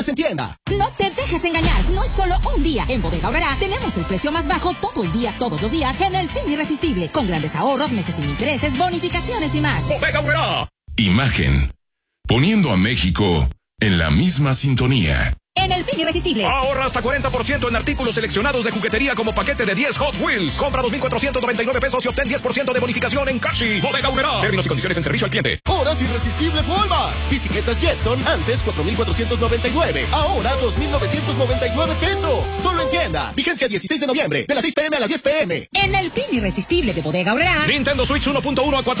en tienda. No te dejes engañar, no es solo un día. En Bodega Aurrerá tenemos el precio más bajo todo el día, todos los días en el fin irresistible, con grandes ahorros, meses sin intereses, bonificaciones y más. Bodega Aurrerá. Imagen. Poniendo a México en la misma sintonía. En el fin irresistible. Ahorra hasta 40% en artículos seleccionados de juguetería como paquete de 10 Hot Wheels. Compra 2,499 pesos y obtén 10% de bonificación en Cashi. Bodega Aurrerá. Términos y condiciones en servicio al cliente. Horas irresistibles Walmart. Bicicletas Jetson antes 4,499. Ahora 2,999 pesos. Solo en tienda. Vigencia 16 de noviembre. De las 6 p.m. a las 10 p.m. En el fin irresistible de Bodega Aurrerá. Nintendo Switch 1.1 a 4